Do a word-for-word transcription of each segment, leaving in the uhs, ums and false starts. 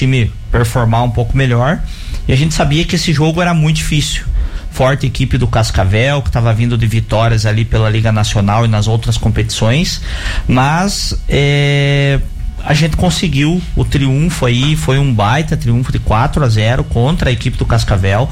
time performar um pouco melhor, e a gente sabia que esse jogo era muito difícil. Forte equipe do Cascavel, que estava vindo de vitórias ali pela Liga Nacional e nas outras competições, mas é, a gente conseguiu o triunfo aí, foi um baita triunfo de quatro a zero contra a equipe do Cascavel.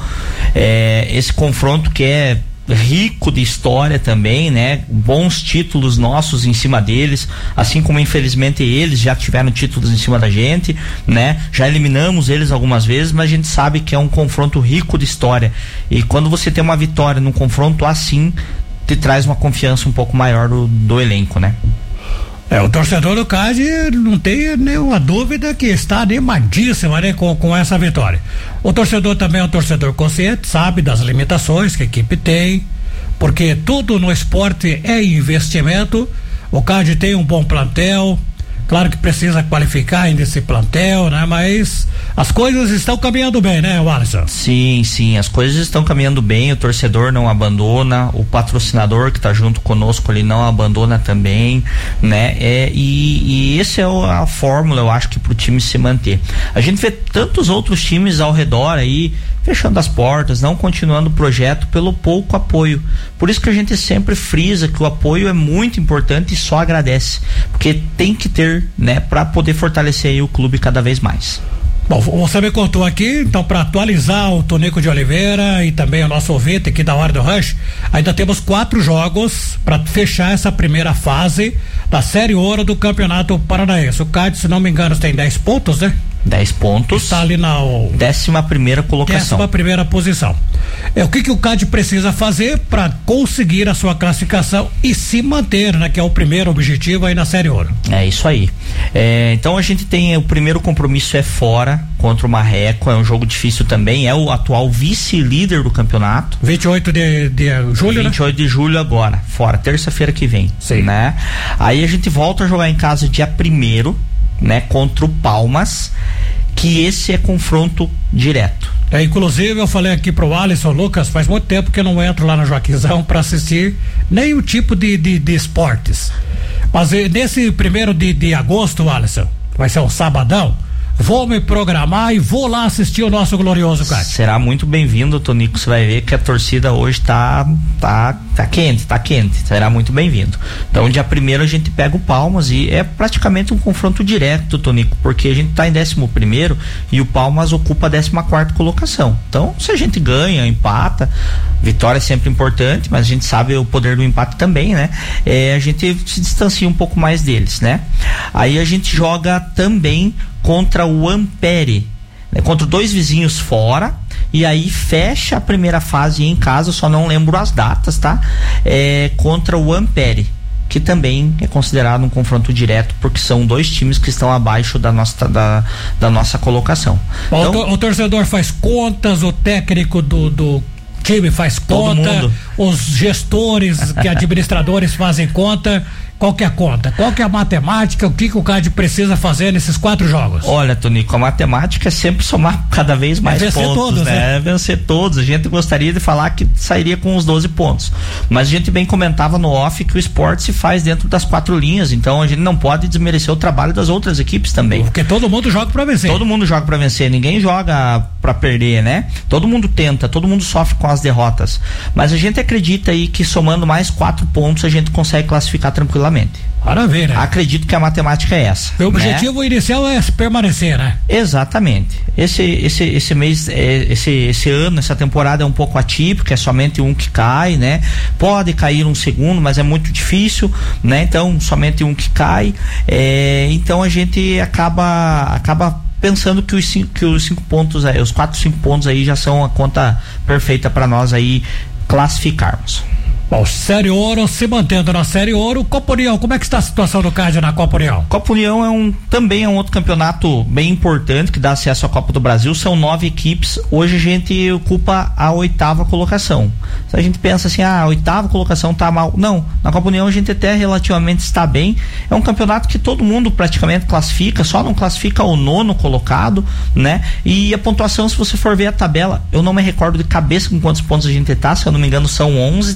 É, esse confronto que é rico de história também, né? Bons títulos nossos em cima deles, assim como infelizmente eles já tiveram títulos em cima da gente, né? Já eliminamos eles algumas vezes, mas a gente sabe que é um confronto rico de história, e quando você tem uma vitória num confronto assim, te traz uma confiança um pouco maior do, do elenco, né? É, o torcedor do C A D não tem nenhuma dúvida que está animadíssimo, né, com, com essa vitória. O torcedor também é um torcedor consciente, sabe das limitações que a equipe tem, porque tudo no esporte é investimento. O C A D tem um bom plantel, claro que precisa qualificar ainda esse plantel, né? Mas as coisas estão caminhando bem, né, Alisson? Sim, sim, as coisas estão caminhando bem, o torcedor não abandona, o patrocinador que está junto conosco ali não abandona também, né? É, e, e essa é a fórmula, eu acho, que pro time se manter. A gente vê tantos outros times ao redor aí fechando as portas, não continuando o projeto pelo pouco apoio. Por isso que a gente sempre frisa que o apoio é muito importante e só agradece, porque tem que ter, né, para poder fortalecer aí o clube cada vez mais. Bom, você me contou aqui, então, para atualizar o Tonico de Oliveira e também o nosso ouvinte aqui da Hora do Rush, ainda temos quatro jogos para fechar essa primeira fase da Série Ouro do Campeonato Paranaense. O C A D, se não me engano, tem dez pontos, né? dez pontos. Está ali na o, décima primeira colocação. Décima primeira posição. É o que, que o C A D precisa fazer para conseguir a sua classificação e se manter, né? Que é o primeiro objetivo aí na Série Ouro. É isso aí. É, então a gente tem o primeiro compromisso é fora contra o Marreco, é um jogo difícil também, é o atual vice-líder do campeonato. vinte e oito de, de julho, vinte e oito né? de julho agora, fora, terça-feira que vem. Sim. Né? Aí a gente volta a jogar em casa dia primeiro, né, contra o Palmas, que esse é confronto direto. É, inclusive eu falei aqui pro Alisson, Lucas, faz muito tempo que eu não entro lá na Joaquizão para assistir nenhum tipo de, de, de esportes, mas nesse primeiro de, de agosto, Alisson, vai ser um sabadão, vou me programar e vou lá assistir o nosso glorioso C A D. Será muito bem-vindo, Tonico. Você vai ver que a torcida hoje tá, tá, tá quente, tá quente. Será muito bem-vindo. Então, dia primeiro a gente pega o Palmas e é praticamente um confronto direto, Tonico, porque a gente tá em décimo primeiro e o Palmas ocupa a décima quarta colocação. Então, se a gente ganha, empata, vitória é sempre importante, mas a gente sabe o poder do empate também, né? É, a gente se distancia um pouco mais deles, né? Aí a gente joga também contra o Ampere, né, contra dois vizinhos fora, e aí fecha a primeira fase em casa, só não lembro as datas, tá? É, contra o Ampere, que também é considerado um confronto direto, porque são dois times que estão abaixo da nossa, da, da nossa colocação. Bom, então, o, o torcedor faz contas, o técnico do, do time faz conta, os gestores, que administradores fazem conta. Qual que é a conta? Qual que é a matemática? O que, que o C A D precisa fazer nesses quatro jogos? Olha, Tonico, a matemática é sempre somar cada vez mais é pontos, todos, né? É vencer todos. A gente gostaria de falar que sairia com os doze pontos. Mas a gente bem comentava no off que o esporte se faz dentro das quatro linhas, então a gente não pode desmerecer o trabalho das outras equipes também. Porque todo mundo joga pra vencer. Todo mundo joga pra vencer, ninguém joga pra perder, né? Todo mundo tenta, todo mundo sofre com as derrotas. Mas a gente acredita aí que somando mais quatro pontos a gente consegue classificar tranquilamente. Maravilha. Acredito que a matemática é essa. O objetivo, né, inicial é permanecer, né? Exatamente. Esse, esse, esse mês, esse, esse ano, essa temporada é um pouco atípica, é somente um que cai, né? Pode cair um segundo, mas é muito difícil, né? Então, somente um que cai. É, então a gente acaba, acaba pensando que os cinco, que os cinco pontos aí, os quatro, cinco pontos aí já são a conta perfeita para nós aí classificarmos. Bom, Série Ouro se mantendo na Série Ouro. Copa União, como é que está a situação do C A D na Copa União? Copa União é um, também é um outro campeonato bem importante que dá acesso à Copa do Brasil. São nove equipes. Hoje a gente ocupa a oitava colocação. Se a gente pensa assim, ah, a oitava colocação tá mal. Não, na Copa União a gente até relativamente está bem. É um campeonato que todo mundo praticamente classifica, só não classifica o nono colocado, né? E a pontuação, se você for ver a tabela, eu não me recordo de cabeça com quantos pontos a gente tá, se eu não me engano são onze.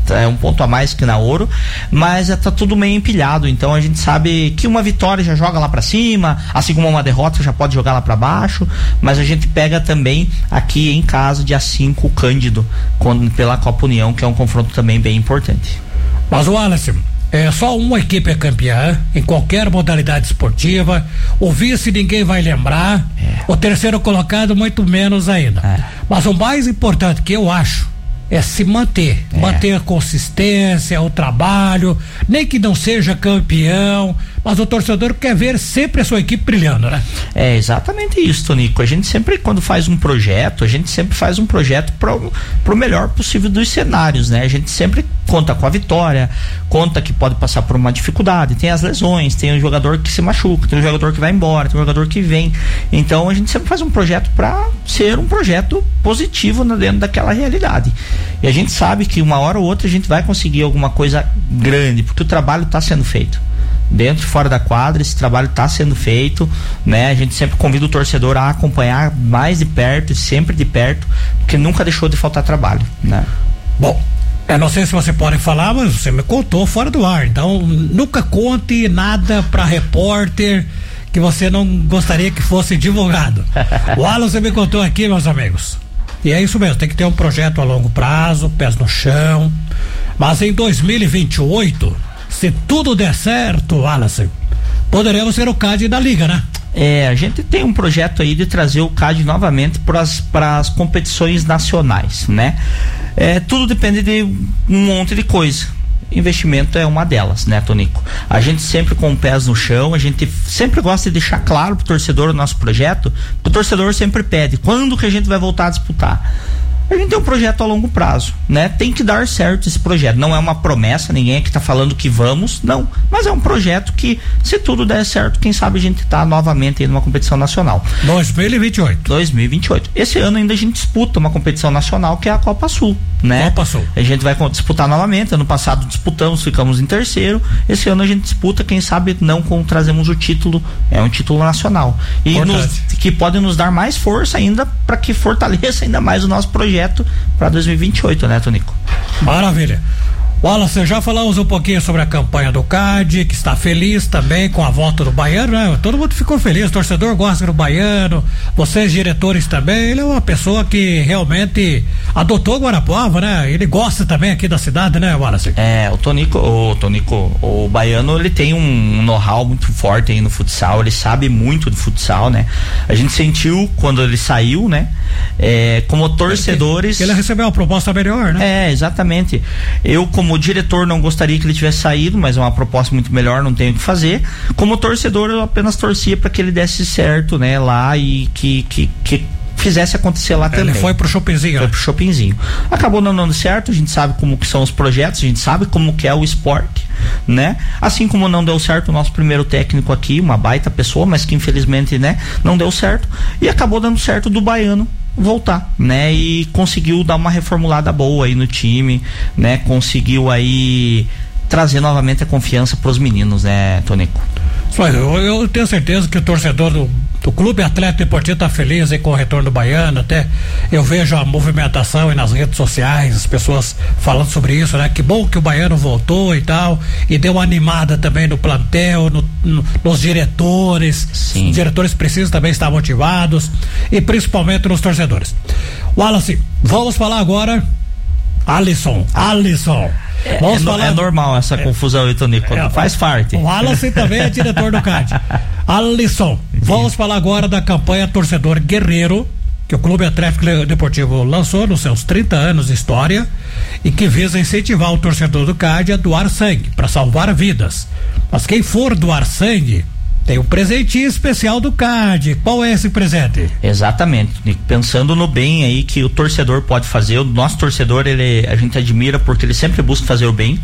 é um ponto a mais que na Ouro, mas é, tá tudo meio empilhado, então a gente sabe que uma vitória já joga lá pra cima, assim como uma derrota já pode jogar lá pra baixo, mas a gente pega também aqui em casa dia cinco o Cândido quando, pela Copa União, que é um confronto também bem importante. Mas o Wallace, é, só uma equipe é campeã em qualquer modalidade esportiva. O vice ninguém vai lembrar. É. O terceiro colocado muito menos ainda. É. Mas o mais importante que eu acho é se manter, é. manter a consistência, o trabalho, nem que não seja campeão, mas o torcedor quer ver sempre a sua equipe brilhando, né? É exatamente isso, Tonico. A gente sempre, quando faz um projeto, a gente sempre faz um projeto pro, pro melhor possível dos cenários, né? A gente sempre conta com a vitória, conta que pode passar por uma dificuldade, tem as lesões, tem o jogador que se machuca, tem o jogador que vai embora, tem o jogador que vem. Então a gente sempre faz um projeto para ser um projeto positivo dentro daquela realidade. E a gente sabe que uma hora ou outra a gente vai conseguir alguma coisa grande, porque o trabalho está sendo feito. Dentro e fora da quadra, esse trabalho está sendo feito, né? A gente sempre convida o torcedor a acompanhar mais de perto, sempre de perto, porque nunca deixou de faltar trabalho, né? Bom, eu não sei se você pode falar, mas você me contou fora do ar, então nunca conte nada para repórter que você não gostaria que fosse divulgado. O Alan, você me contou aqui, meus amigos, e é isso mesmo, tem que ter um projeto a longo prazo, pés no chão, mas em dois mil e vinte e oito, se tudo der certo, Wallace, poderemos ser o C A D da Liga, né? É, a gente tem um projeto aí de trazer o C A D novamente para as competições nacionais, né? É, tudo depende de um monte de coisa. Investimento é uma delas, né, Tonico? A gente sempre com pés no chão, a gente sempre gosta de deixar claro pro torcedor o nosso projeto, o torcedor sempre pede, quando que a gente vai voltar a disputar? A gente tem um projeto a longo prazo, né? Tem que dar certo esse projeto. Não é uma promessa, ninguém aqui tá falando que vamos, não. Mas é um projeto que, se tudo der certo, quem sabe a gente tá novamente aí numa competição nacional. dois mil e vinte e oito. dois mil e vinte e oito. Esse ano ainda a gente disputa uma competição nacional que é a Copa Sul, né? Copa Sul. A gente vai disputar novamente. Ano passado disputamos, ficamos em terceiro. Esse ano a gente disputa, quem sabe não com, trazemos o título, é um título nacional. E nos, que pode nos dar mais força ainda para que fortaleça ainda mais o nosso projeto para dois mil e vinte e oito, né, Tonico? Maravilha. Wallace, já falamos um pouquinho sobre a campanha do C A D, que está feliz também com a volta do Baiano, né? Todo mundo ficou feliz, o torcedor gosta do Baiano, vocês diretores também, ele é uma pessoa que realmente adotou Guarapuava, né? Ele gosta também aqui da cidade, né, Wallace? É, o Tonico, o Tonico, o Baiano, ele tem um know-how muito forte aí no futsal, ele sabe muito do futsal, né? A gente sentiu quando ele saiu, né? É, como torcedores... Ele, ele recebeu uma proposta melhor, né? É, exatamente. Eu, como diretor, não gostaria que ele tivesse saído, mas é uma proposta muito melhor, não tenho o que fazer. Como torcedor, eu apenas torcia para que ele desse certo, né, lá e que, que, que fizesse acontecer lá também. Ele foi pro shoppingzinho. Foi pro shoppingzinho. Acabou não dando certo, a gente sabe como que são os projetos, a gente sabe como que é o esporte, né? Assim como não deu certo o nosso primeiro técnico aqui, uma baita pessoa, mas que infelizmente, né, não deu certo, e acabou dando certo do Baiano voltar, né? E conseguiu dar uma reformulada boa aí no time, né? Conseguiu aí trazer novamente a confiança pros meninos, né, Tonico? Eu, eu tenho certeza que o torcedor do, do Clube Atlético Deportivo tá feliz aí com o retorno do Baiano. Até eu vejo a movimentação aí nas redes sociais, as pessoas falando sobre isso, né? Que bom que o Baiano voltou e tal, e deu uma animada também no plantel, no, no, nos diretores. Sim. Os diretores precisam também estar motivados, e principalmente nos torcedores. Wallace, vamos falar agora Alisson, Alisson. É, é, falar... é normal essa é, confusão aí, Tonico, é, faz parte. O Wallace também é diretor do C A D. Alisson, vamos falar agora da campanha Torcedor Guerreiro, que o Clube Atlético Deportivo lançou nos seus trinta anos de história e que visa incentivar o torcedor do C A D a doar sangue para salvar vidas. Mas quem for doar sangue tem um presentinho especial do C A D. Qual é esse presente? Exatamente, pensando no bem aí que o torcedor pode fazer. O nosso torcedor, ele, a gente admira porque ele sempre busca fazer o bem.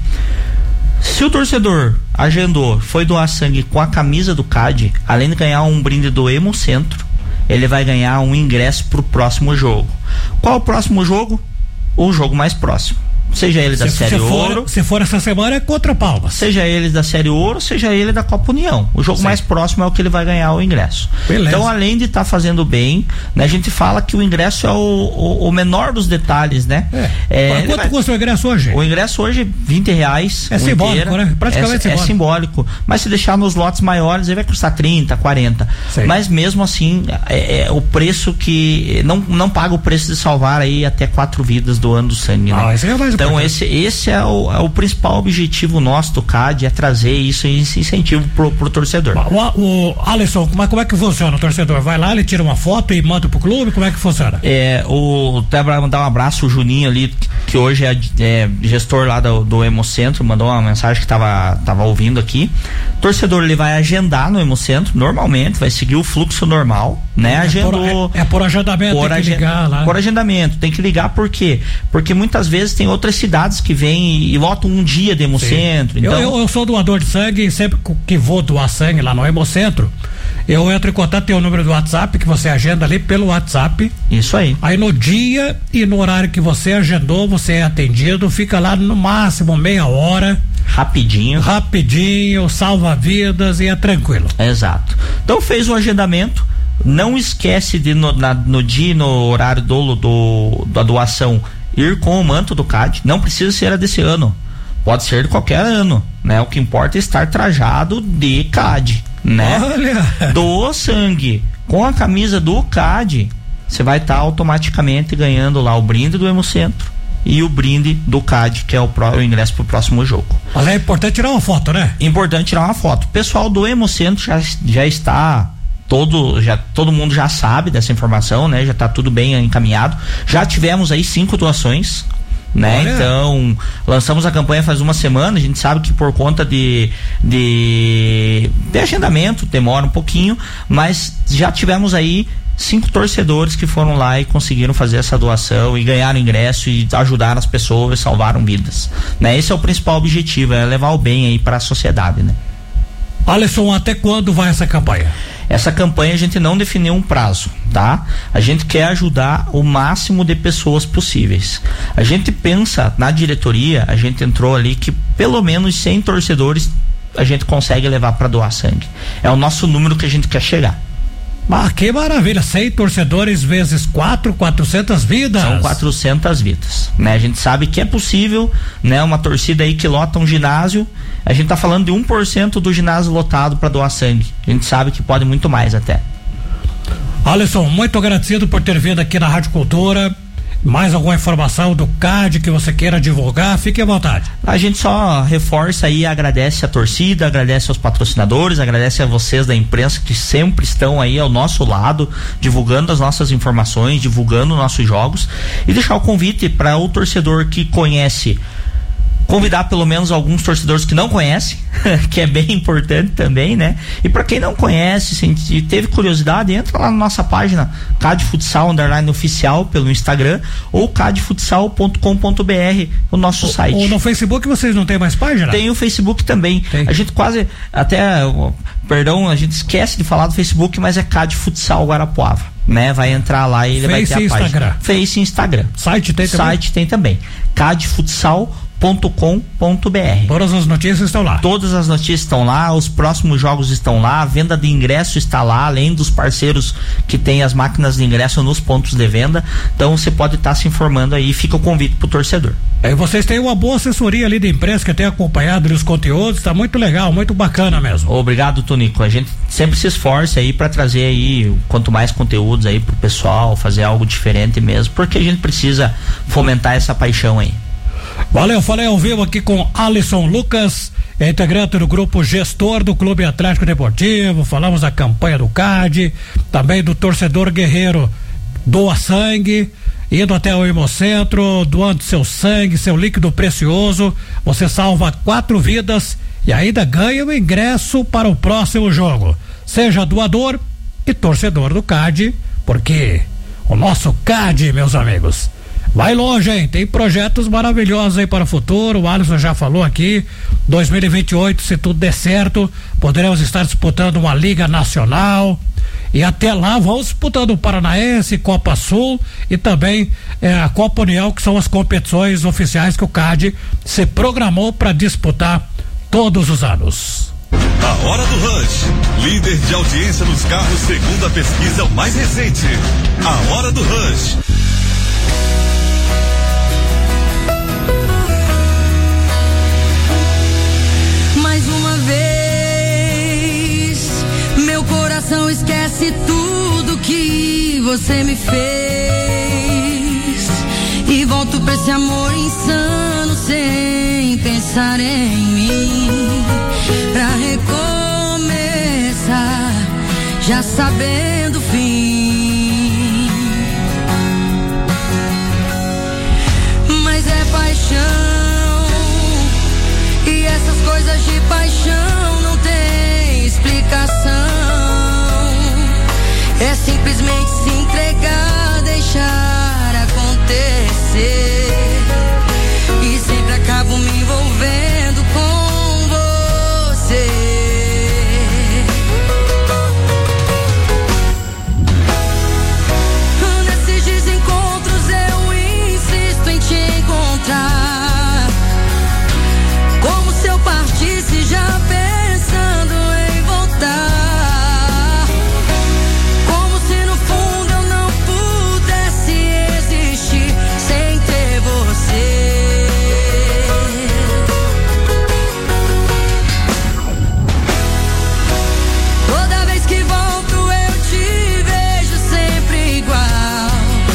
Se o torcedor agendou, foi doar sangue com a camisa do C A D, além de ganhar um brinde do Hemocentro, ele vai ganhar um ingresso pro próximo jogo. Qual o próximo jogo? O jogo mais próximo. seja ele da se, Série se Ouro. For, se for essa semana é contra Palmas. Seja ele da Série Ouro, seja ele da Copa União. O jogo Sim. mais próximo é o que ele vai ganhar o ingresso. Beleza. Então, além de estar tá fazendo bem, né, a gente fala que o ingresso é o, o, o menor dos detalhes, né? É. É, quanto vai, custa o ingresso hoje? O ingresso hoje, vinte reais. É simbólico, inteira, né? Praticamente é, simbólico. É simbólico. Mas se deixar nos lotes maiores, ele vai custar trinta, quarenta. Sim. Mas mesmo assim, é, é o preço que não, não paga o preço de salvar aí até quatro vidas do ano do sangue, né? Ah, esse é mais então esse, esse é o, é o principal objetivo nosso do C A D, é trazer isso e esse incentivo pro, pro torcedor. O, o Alisson, como é, como é que funciona o torcedor? Vai lá, ele tira uma foto e manda pro clube, como é que funciona? É, o, até pra mandar um abraço, o Juninho ali, que hoje é, é gestor lá do, do Hemocentro, mandou uma mensagem que tava, tava ouvindo aqui. O torcedor, ele vai agendar no Hemocentro, normalmente, vai seguir o fluxo normal, né? É Agendou. Por, é, é por agendamento, por tem que ligar lá. Por agendamento, tem que ligar por quê? Porque muitas vezes tem outras cidades que vêm e, e lotam um dia de Hemocentro. Então... Eu, eu, eu sou doador de sangue e sempre que vou doar sangue lá no Hemocentro, eu entro em contato, tem o número do WhatsApp que você agenda ali pelo WhatsApp. Isso aí. Aí no dia e no horário que você agendou, você é atendido, fica lá no máximo meia hora. Rapidinho. Rapidinho, salva vidas e é tranquilo. Exato. Então fez o agendamento, não esquece de no, na, no dia e no horário do, do, da doação ir com o manto do C A D, não precisa ser a desse ano, pode ser de qualquer ano, né? O que importa é estar trajado de C A D, né? Olha. Doou sangue com a camisa do C A D, você vai estar tá automaticamente ganhando lá o brinde do Hemocentro e o brinde do C A D, que é o, pro, o ingresso pro próximo jogo. Mas é importante tirar uma foto, né? Importante tirar uma foto. O pessoal do Hemocentro já, já está todo, já, todo mundo já sabe dessa informação, né? Já está tudo bem encaminhado. Já tivemos aí cinco doações, né? Olha. Então, lançamos a campanha faz uma semana, a gente sabe que por conta de, de, de agendamento demora um pouquinho, mas já tivemos aí cinco torcedores que foram lá e conseguiram fazer essa doação e ganharam ingresso e ajudaram as pessoas, salvaram vidas, né? Esse é o principal objetivo, é levar o bem aí para a sociedade, né? Alisson, até quando vai essa campanha? Essa campanha a gente não definiu um prazo, tá? A gente quer ajudar o máximo de pessoas possíveis. A gente pensa, na diretoria, a gente entrou ali que pelo menos cem torcedores a gente consegue levar para doar sangue. É o nosso número que a gente quer chegar. Ah, que maravilha, cem torcedores vezes quatro, quatrocentas vidas. São quatrocentas vidas, né? A gente sabe que é possível, né? Uma torcida aí que lota um ginásio, a gente tá falando de um por cento do ginásio lotado para doar sangue. A gente sabe que pode muito mais até. Alisson, muito agradecido por ter vindo aqui na Rádio Cultura. Mais alguma informação do C A D que você queira divulgar, fique à vontade. A gente só reforça aí, agradece a torcida, agradece aos patrocinadores, agradece a vocês da imprensa que sempre estão aí ao nosso lado, divulgando as nossas informações, divulgando nossos jogos, e deixar o convite para o torcedor que conhece, convidar pelo menos alguns torcedores que não conhecem, que é bem importante também, né? E para quem não conhece, se teve curiosidade, entra lá na nossa página C A D Futsal underline oficial pelo Instagram ou c a d futsal ponto com ponto b r, o nosso o, site. Ou no Facebook vocês não tem mais página? Tem o Facebook também. Tem. A gente quase até, perdão, a gente esquece de falar do Facebook, mas é C A D Futsal Guarapuava, né? Vai entrar lá e ele Face vai ter a página. Instagram. Face e Instagram. Site tem também? Site tem também. C A D Futsal ponto com ponto b r. Todas as notícias estão lá. Todas as notícias estão lá, os próximos jogos estão lá, a venda de ingresso está lá, além dos parceiros que tem as máquinas de ingresso nos pontos de venda. Então você pode estar tá se informando aí, fica o convite pro torcedor. E vocês têm uma boa assessoria ali de imprensa que tem acompanhado os conteúdos, tá muito legal, muito bacana mesmo. Obrigado, Tonico. A gente sempre se esforça aí para trazer aí quanto mais conteúdos aí pro pessoal, fazer algo diferente mesmo, porque a gente precisa fomentar essa paixão aí. Valeu, falei ao vivo aqui com Alisson Lucas, é integrante do grupo gestor do Clube Atlético Deportivo. Falamos da campanha do C A D, também do torcedor guerreiro doa sangue, indo até o Hemocentro, doando seu sangue, seu líquido precioso. Você salva quatro vidas e ainda ganha o ingresso para o próximo jogo. Seja doador e torcedor do C A D, porque o nosso C A D, meus amigos, vai longe, hein? Tem projetos maravilhosos aí para o futuro. O Alisson já falou aqui, dois mil e vinte e oito, se tudo der certo, poderemos estar disputando uma Liga Nacional. E até lá vão disputando o Paranaense, Copa Sul e também eh, a Copa União, que são as competições oficiais que o C A D se programou para disputar todos os anos. A Hora do Rush, líder de audiência nos carros segundo a pesquisa mais recente. A Hora do Rush. Mais uma vez, meu coração esquece tudo que você me fez e volto pra esse amor insano sem pensar em mim, pra recomeçar já sabendo o fim. Mas é paixão, e essas coisas de paixão não tem explicação. É simplesmente se entregar, deixar acontecer, e sempre acabo me envolvendo com você. Nesses desencontros eu insisto em te encontrar, como se eu partisse já pensando em voltar, como se no fundo eu não pudesse existir sem ter você. Toda vez que volto eu te vejo sempre igual,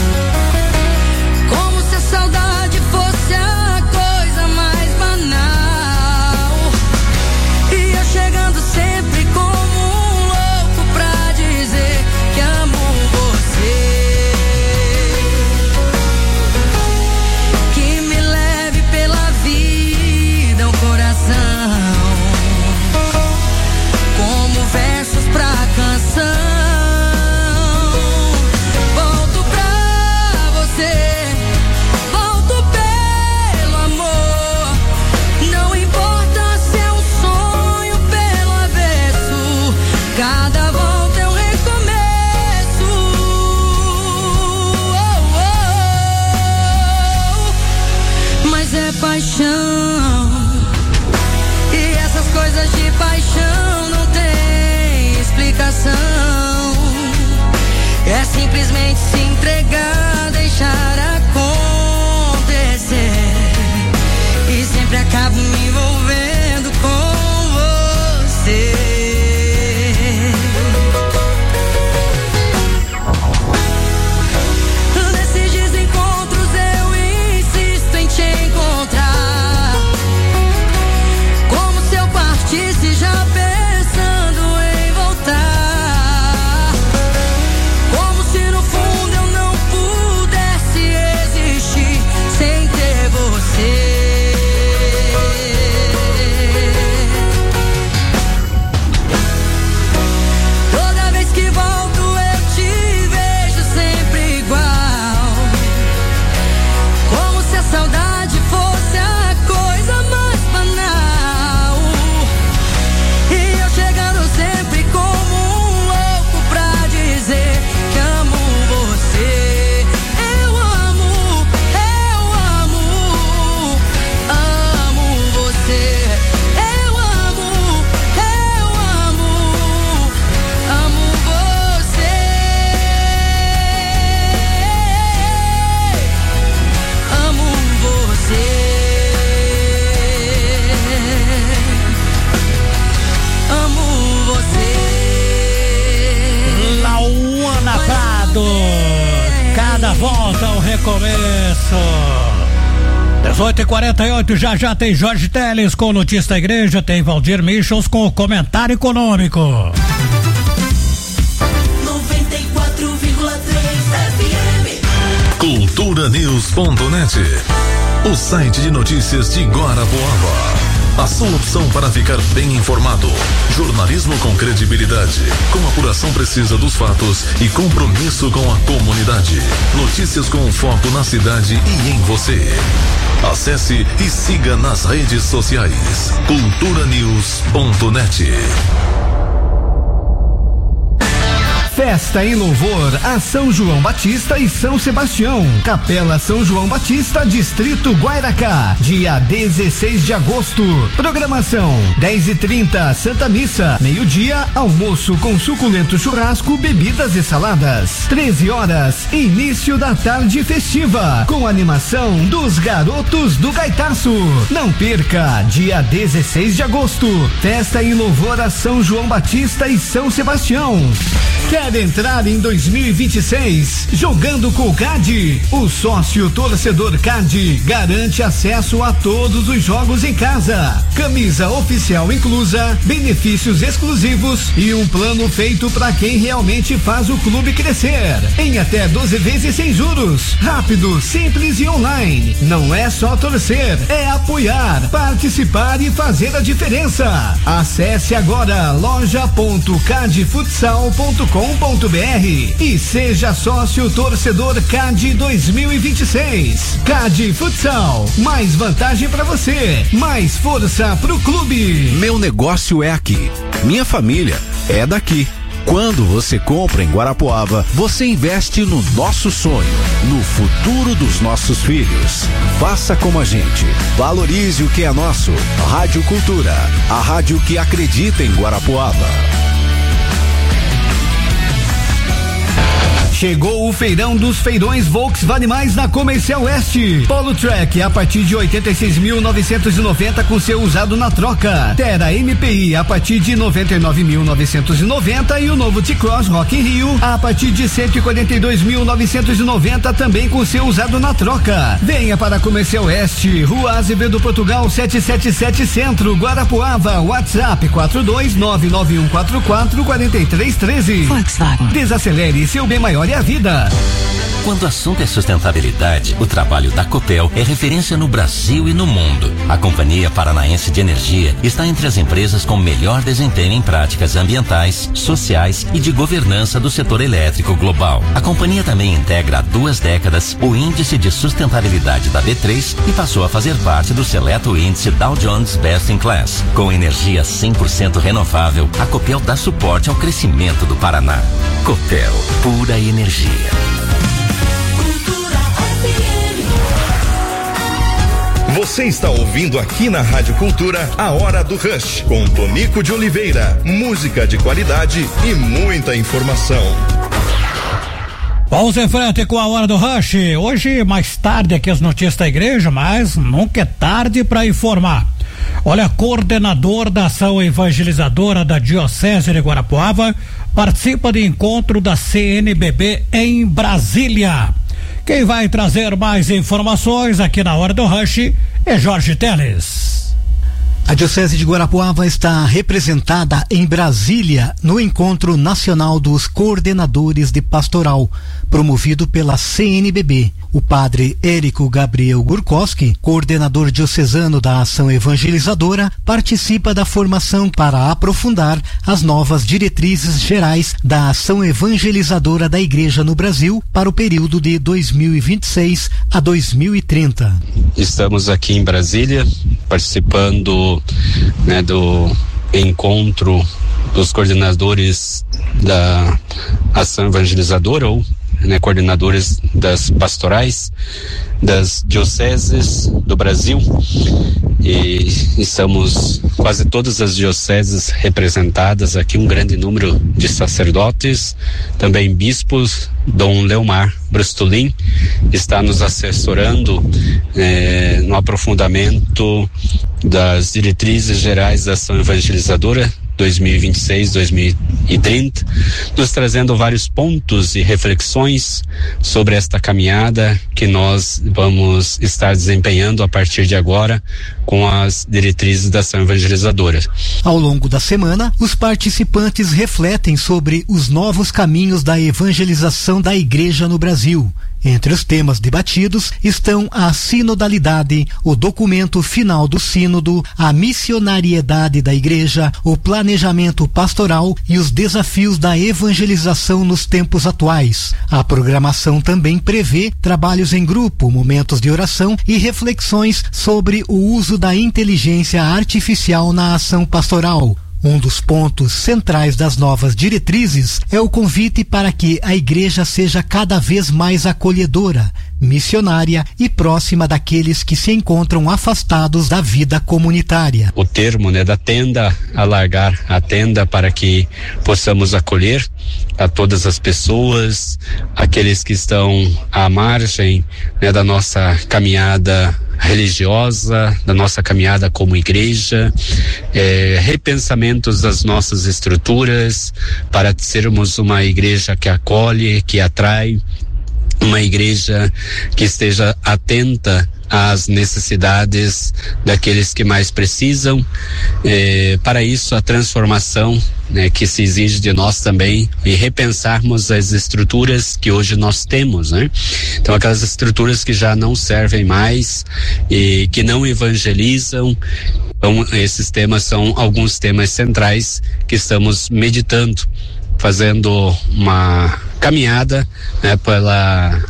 como se a saudade fosse a coisa mais banal, e eu chegando sempre como um louco pra dizer que amo você, que me leve pela vida o coração, como versos pra canção. Volto pra você, volto pelo amor, não importa se é um sonho pelo avesso, cada volta é um recomeço. Oh, oh. Mas é paixão, e essas coisas de paixão não tem explicação. É simplesmente se entregar, deixar acontecer, e sempre acabo me envolvendo com você. Nesses desencontros eu insisto em te encontrar, como se eu partisse já pensando em voltar, como se no fundo eu não pudesse existir sem ter você. Toda vez que volto eu te vejo sempre igual, como se a saudade fosse a coisa mais banal, e eu chegando sempre como um louco pra dizer que amo você. Eu amo, eu amo, amo você. Eu amo, eu amo, amo você. Amo você. Amo você. Lauana Prado, cada volta é um recomeço. dezoito e quarenta e oito, já já tem Jorge Teles com notícia da igreja, tem Valdir Michels com o comentário econômico. noventa e quatro vírgula três F M. cultura news ponto net, o site de notícias de Guarapuava. A sua opção para ficar bem informado. Jornalismo com credibilidade, com apuração precisa dos fatos e compromisso com a comunidade. Notícias com foco na cidade e em você. Acesse e siga nas redes sociais. cultura news ponto net. Festa em louvor a São João Batista e São Sebastião. Capela São João Batista, Distrito Guairacá, dia dezesseis de agosto. Programação: dez e trinta Santa Missa, meio-dia almoço com suculento churrasco, bebidas e saladas. treze horas, início da tarde festiva, com animação dos Garotos do Gaitaço. Não perca, dia dezesseis de agosto, festa em louvor a São João Batista e São Sebastião. Quer entrar em dois mil e vinte e seis jogando com o C A D? O sócio torcedor C A D garante acesso a todos os jogos em casa, camisa oficial inclusa, benefícios exclusivos e um plano feito para quem realmente faz o clube crescer, em até doze vezes sem juros, rápido, simples e online. Não é só torcer, é apoiar, participar e fazer a diferença. Acesse agora loja ponto cadfutsal ponto com ponto br e seja sócio torcedor C A D dois mil e vinte e seis. C A D Futsal, mais vantagem para você, mais força pro clube. Meu negócio é aqui, minha família é daqui. Quando você compra em Guarapuava, você investe no nosso sonho, no futuro dos nossos filhos. Faça como a gente, valorize o que é nosso. Rádio Cultura, a rádio que acredita em Guarapuava. Chegou o feirão dos feirões Volkswagen Mais na Comercial Oeste. Polo Track a partir de oitenta e seis mil novecentos e noventa com seu usado na troca. Terra M P I a partir de noventa e nove mil novecentos e noventa e o novo T-Cross Rock in Rio a partir de cento e quarenta e dois mil novecentos e noventa também com seu usado na troca. Venha para a Comercial Oeste, Rua Azevedo Portugal setecentos e setenta e sete Centro, Guarapuava. WhatsApp quatro dois nove nove um quatro quatro quatro três um três. Volkswagen. Desacelere, seu bem maior é a vida. Quando o assunto é sustentabilidade, o trabalho da Copel é referência no Brasil e no mundo. A Companhia Paranaense de Energia está entre as empresas com melhor desempenho em práticas ambientais, sociais e de governança do setor elétrico global. A companhia também integra há duas décadas o Índice de Sustentabilidade da B três e passou a fazer parte do seleto índice Dow Jones Best in Class. Com energia cem por cento renovável, a Copel dá suporte ao crescimento do Paraná. Copel, pura energia. Você está ouvindo aqui na Rádio Cultura a Hora do Rush, com Tonico de Oliveira, música de qualidade e muita informação. Vamos em frente com a Hora do Rush. Hoje, mais tarde, aqui as notícias da igreja, mas nunca é tarde para informar. Olha, coordenador da ação evangelizadora da Diocese de Guarapuava participa de encontro da C N B B em Brasília. Quem vai trazer mais informações aqui na Hora do Rush é Jorge Teles. A Diocese de Guarapuava está representada em Brasília no Encontro Nacional dos Coordenadores de Pastoral, promovido pela C N B B. O padre Érico Gabriel Gurkowski, coordenador diocesano da ação evangelizadora, participa da formação para aprofundar as novas diretrizes gerais da ação evangelizadora da Igreja no Brasil para o período de dois mil e vinte e seis a dois mil e trinta. Estamos aqui em Brasília participando, né, do encontro dos coordenadores da ação evangelizadora, ou né, coordenadores das pastorais das dioceses do Brasil, e estamos quase todas as dioceses representadas aqui, um grande número de sacerdotes, também bispos. Dom Leomar Brustolin está nos assessorando eh, no aprofundamento das diretrizes gerais da ação evangelizadora dois mil e vinte e seis, dois mil e trinta, nos trazendo vários pontos e reflexões sobre esta caminhada que nós vamos estar desempenhando a partir de agora com as diretrizes da ação evangelizadora. Ao longo da semana, os participantes refletem sobre os novos caminhos da evangelização da Igreja no Brasil. Entre os temas debatidos estão a sinodalidade, o documento final do sínodo, a missionariedade da Igreja, o planejamento pastoral e os desafios da evangelização nos tempos atuais. A programação também prevê trabalhos em grupo, momentos de oração e reflexões sobre o uso da inteligência artificial na ação pastoral. Um dos pontos centrais das novas diretrizes é o convite para que a igreja seja cada vez mais acolhedora, missionária e próxima daqueles que se encontram afastados da vida comunitária. O termo, né, da tenda, alargar a tenda para que possamos acolher a todas as pessoas, aqueles que estão à margem, né, da nossa caminhada religiosa, da nossa caminhada como igreja, é, repensamentos das nossas estruturas para sermos uma igreja que acolhe, que atrai, uma igreja que esteja atenta às necessidades daqueles que mais precisam. É, para isso, a transformação, né, que se exige de nós também, e repensarmos as estruturas que hoje nós temos, né? Então, aquelas estruturas que já não servem mais e que não evangelizam. Então, esses temas são alguns temas centrais que estamos meditando, fazendo uma caminhada, né, pela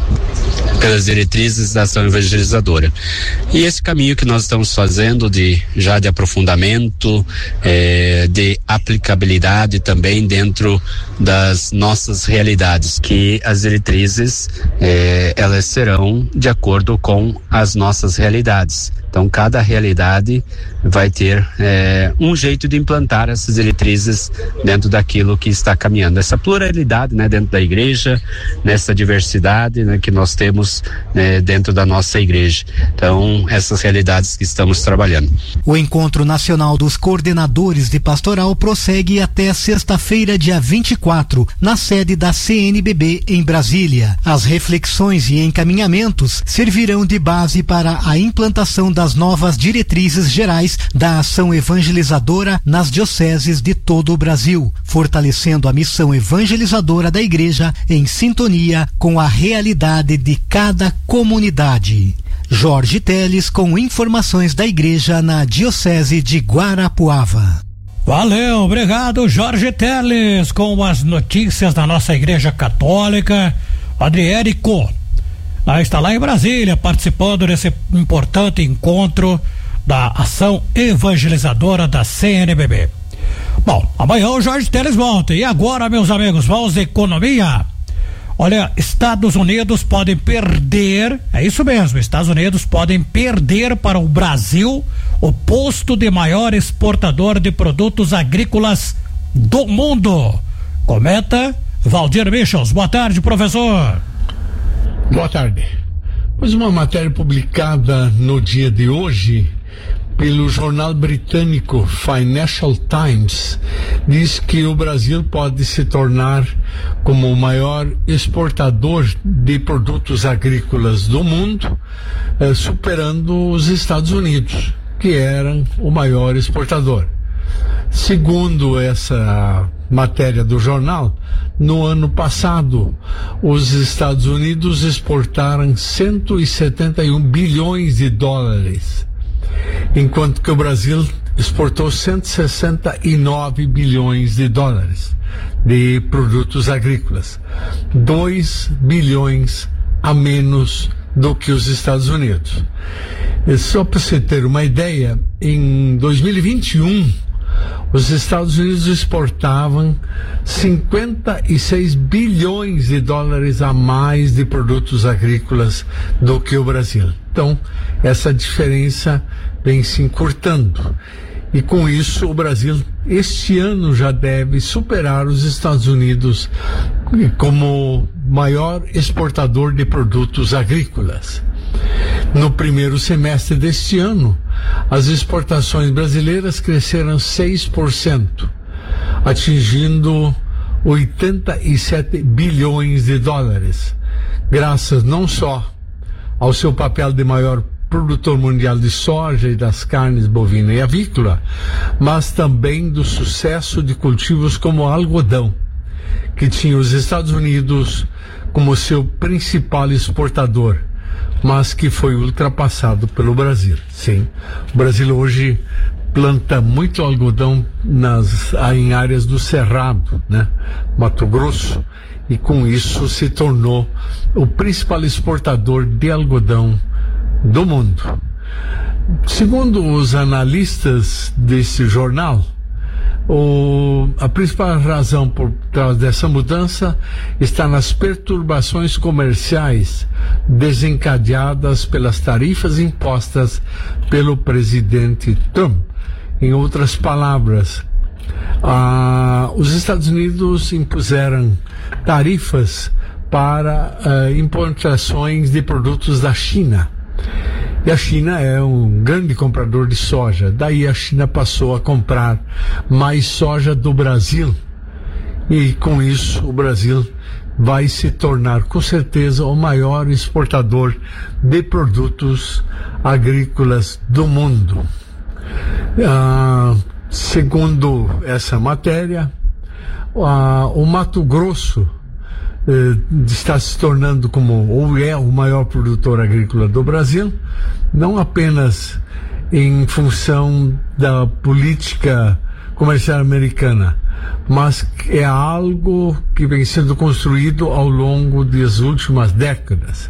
pelas diretrizes da ação evangelizadora. E esse caminho que nós estamos fazendo de já de aprofundamento, eh, de aplicabilidade também dentro das nossas realidades, que as diretrizes eh, elas serão de acordo com as nossas realidades. Então, cada realidade vai ter eh, um jeito de implantar essas diretrizes dentro daquilo que está caminhando. Essa pluralidade, né, dentro da igreja, nessa diversidade, né, que nós temos né, dentro da nossa igreja. Então, essas realidades que estamos trabalhando. O Encontro Nacional dos Coordenadores de Pastoral prossegue até sexta-feira, dia vinte e quatro, na sede da C N B B em Brasília. As reflexões e encaminhamentos servirão de base para a implantação da das novas diretrizes gerais da ação evangelizadora nas dioceses de todo o Brasil, fortalecendo a missão evangelizadora da igreja em sintonia com a realidade de cada comunidade. Jorge Teles com informações da igreja na diocese de Guarapuava. Valeu, obrigado Jorge Teles com as notícias da nossa igreja católica. Adriérico Ah, está lá em Brasília participando desse importante encontro da ação evangelizadora da C N B B. Bom, amanhã o Jorge Teles volta. E agora, meus amigos, vamos à economia. Olha, Estados Unidos podem perder, é isso mesmo, Estados Unidos podem perder para o Brasil o posto de maior exportador de produtos agrícolas do mundo. Comenta Valdir Michels. Boa tarde, professor. Boa tarde. Pois uma matéria publicada no dia de hoje pelo jornal britânico Financial Times diz que o Brasil pode se tornar como o maior exportador de produtos agrícolas do mundo, eh, superando os Estados Unidos, que eram o maior exportador. Segundo essa matéria do jornal, no ano passado, os Estados Unidos exportaram cento e setenta e um bilhões de dólares, enquanto que o Brasil exportou cento e sessenta e nove bilhões de dólares de produtos agrícolas, dois bilhões a menos do que os Estados Unidos. E só para você ter uma ideia, em dois mil e vinte e um, os Estados Unidos exportavam cinquenta e seis bilhões de dólares a mais de produtos agrícolas do que o Brasil. Então, essa diferença vem se encurtando. E com isso, o Brasil, este ano, já deve superar os Estados Unidos como maior exportador de produtos agrícolas. No primeiro semestre deste ano, as exportações brasileiras cresceram seis por cento, atingindo oitenta e sete bilhões de dólares, graças não só ao seu papel de maior produtor mundial de soja e das carnes bovina e avícola, mas também do sucesso de cultivos como algodão, que tinha os Estados Unidos como seu principal exportador, mas que foi ultrapassado pelo Brasil. Sim, o Brasil hoje planta muito algodão nas, em áreas do Cerrado, né? Mato Grosso, e com isso se tornou o principal exportador de algodão do mundo. Segundo os analistas desse jornal, O, a principal razão por trás dessa mudança está nas perturbações comerciais desencadeadas pelas tarifas impostas pelo presidente Trump. Em outras palavras, ah, os Estados Unidos impuseram tarifas para ah, importações de produtos da China. E a China é um grande comprador de soja. Daí a China passou a comprar mais soja do Brasil. E com isso o Brasil vai se tornar com certeza o maior exportador de produtos agrícolas do mundo. Ah, segundo essa matéria, ah, o Mato Grosso eh, está se tornando como, ou é o maior produtor agrícola do Brasil, não apenas em função da política comercial americana, mas é algo que vem sendo construído ao longo das últimas décadas.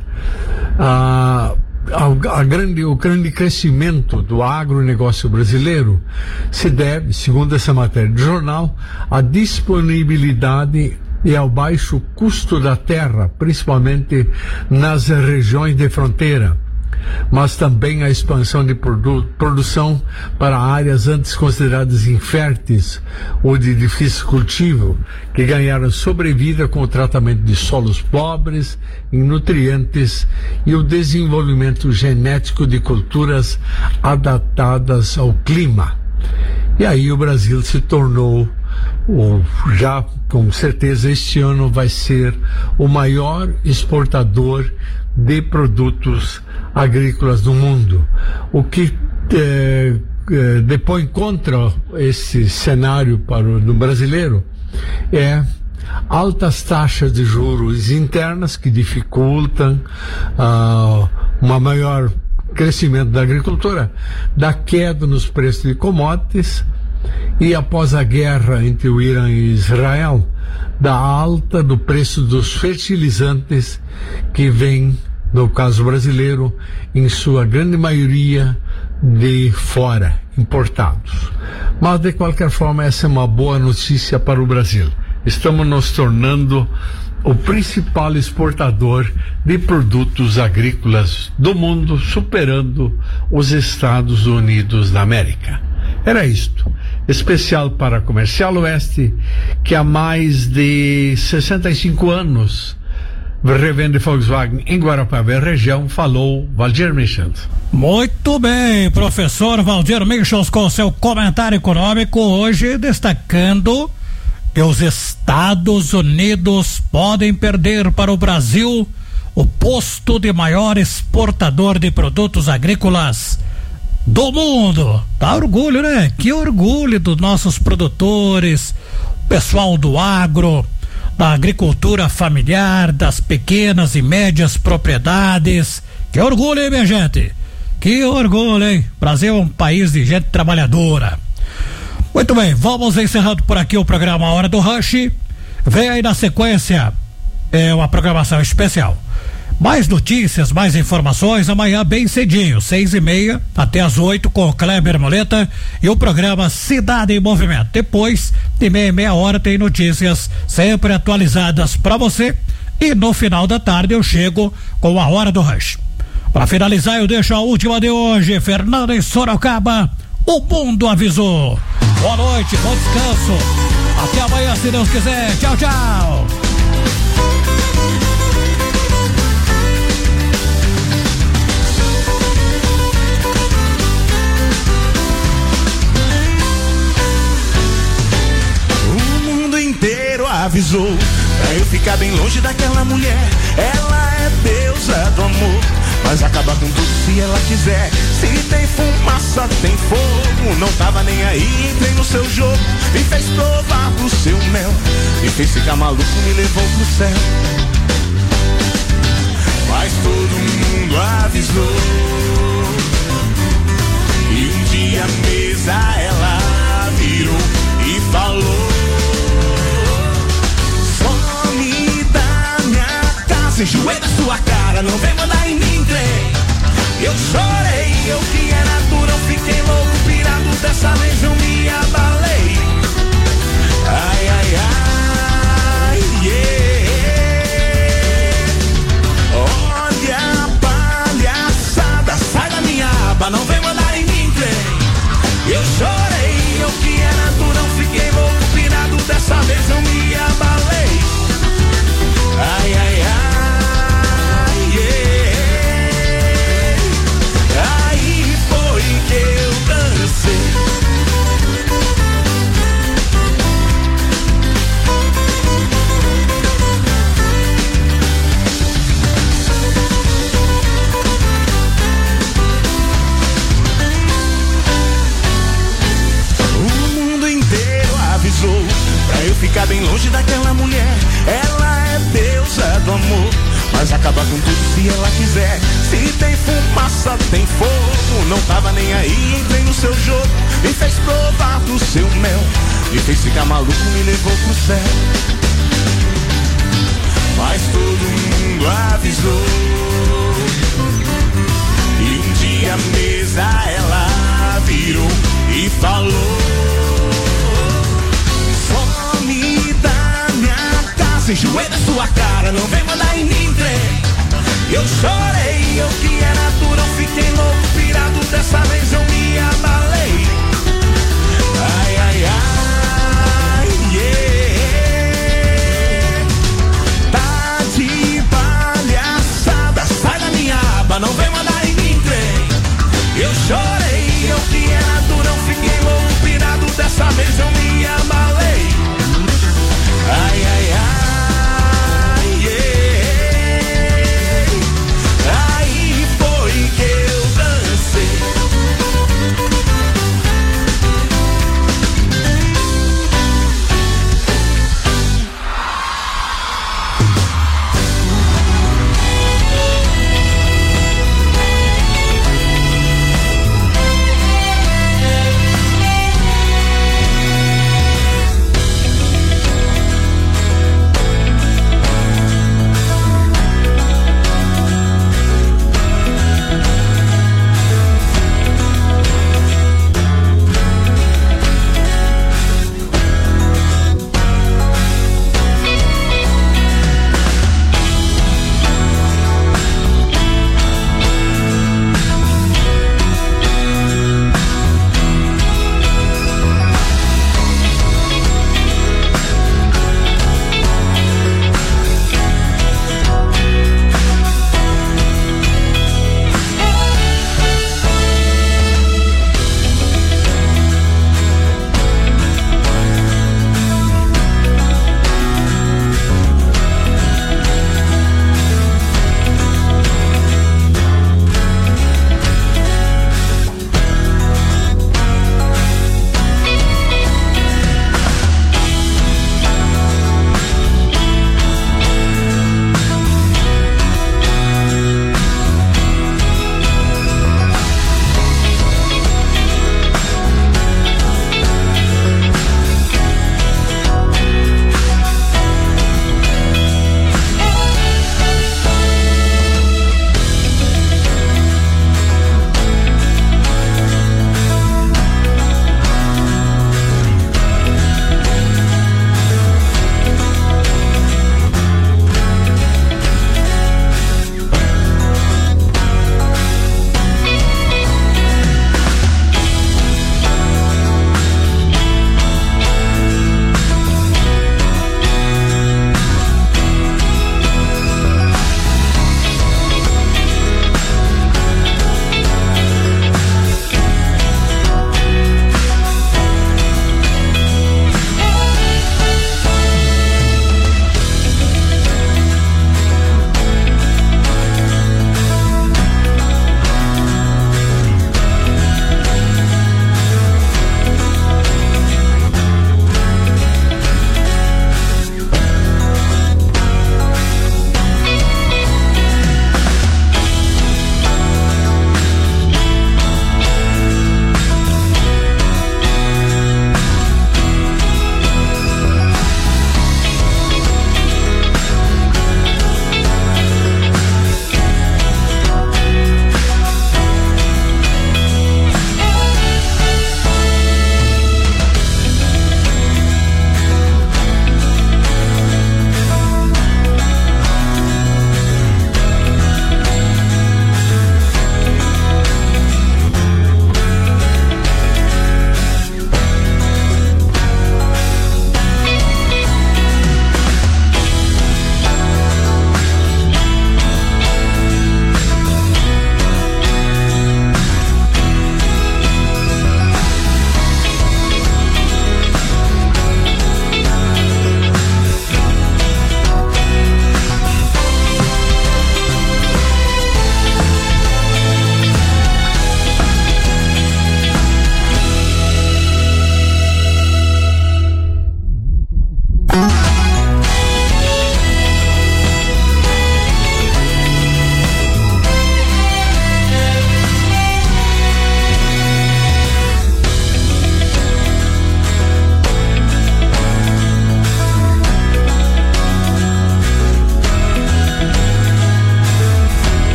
Ah, a, a grande, o grande crescimento do agronegócio brasileiro se deve, segundo essa matéria do jornal, à disponibilidade e ao baixo custo da terra, principalmente nas regiões de fronteira, mas também a expansão de produ- produção para áreas antes consideradas inférteis ou de difícil cultivo, que ganharam sobrevida com o tratamento de solos pobres em nutrientes e o desenvolvimento genético de culturas adaptadas ao clima. E aí o Brasil se tornou, ou já com certeza este ano vai ser, o maior exportador de produtos agrícolas do mundo. O que eh, eh, depõe contra esse cenário para o no brasileiro é altas taxas de juros internas que dificultam ah, uma maior crescimento da agricultura, da queda nos preços de commodities e, após a guerra entre o Irã e Israel, da alta do preço dos fertilizantes que vem, no caso brasileiro, em sua grande maioria de fora, importados. Mas, de qualquer forma, essa é uma boa notícia para o Brasil. Estamos nos tornando o principal exportador de produtos agrícolas do mundo, superando os Estados Unidos da América. Era isto. Especial para a Comercial Oeste, que há mais de sessenta e cinco anos revende Volkswagen em Guarapava região. Falou Valdir Michels. Muito bem, professor Valdir Michels, com seu comentário econômico, hoje destacando que os Estados Unidos podem perder para o Brasil o posto de maior exportador de produtos agrícolas do mundo. Dá orgulho, né? Que orgulho dos nossos produtores, pessoal do agro, da agricultura familiar, das pequenas e médias propriedades. Que orgulho, hein, minha gente? Que orgulho, hein? Brasil é um país de gente trabalhadora. Muito bem, vamos encerrando por aqui o programa Hora do Rush. Vem aí na sequência é uma programação especial. Mais notícias, mais informações amanhã bem cedinho, seis e meia até as oito, com o Kleber Moleta e o programa Cidade em Movimento. Depois de meia e meia hora tem notícias sempre atualizadas para você, e no final da tarde eu chego com a Hora do Rush. Para finalizar, eu deixo a última de hoje. Fernando em Sorocaba, o mundo avisou. Boa noite, bom descanso. Até amanhã, se Deus quiser. Tchau, tchau. O mundo inteiro avisou pra eu ficar bem longe daquela mulher. Ela é deusa do amor, mas acaba com tudo se ela quiser. Se tem fumaça, tem fogo. Não tava nem aí, entrei no seu jogo. Me fez provar do seu mel, me fez ficar maluco, me levou pro céu. Mas todo mundo avisou. E um dia a mesa ela virou e falou: some da minha casa, enjoei da sua cara, não vem mandar em mim, trem. Eu chorei, eu que era duro, eu fiquei louco, pirado, dessa vez eu me abalei. Ai, ai, ai, yeah. Olha a palhaçada, sai da minha aba, não vem mandar em mim, trem. Eu chorei, eu que era tu, não fiquei louco, pirado, dessa vez eu me abalei. Ai, ai, ai, yeah. Aí foi que eu dancei. Pra eu ficar bem longe daquela mulher. Ela é deusa do amor, mas acaba com tudo se ela quiser. Se tem fumaça, tem fogo. Não tava nem aí, entrei no seu jogo. Me fez provar do seu mel, me fez ficar maluco, me levou pro céu. Mas todo mundo avisou. E um dia a mesa ela virou e falou: some da minha casa, enjoei da sua cara, não vem mandar em mim, trem. Eu choro.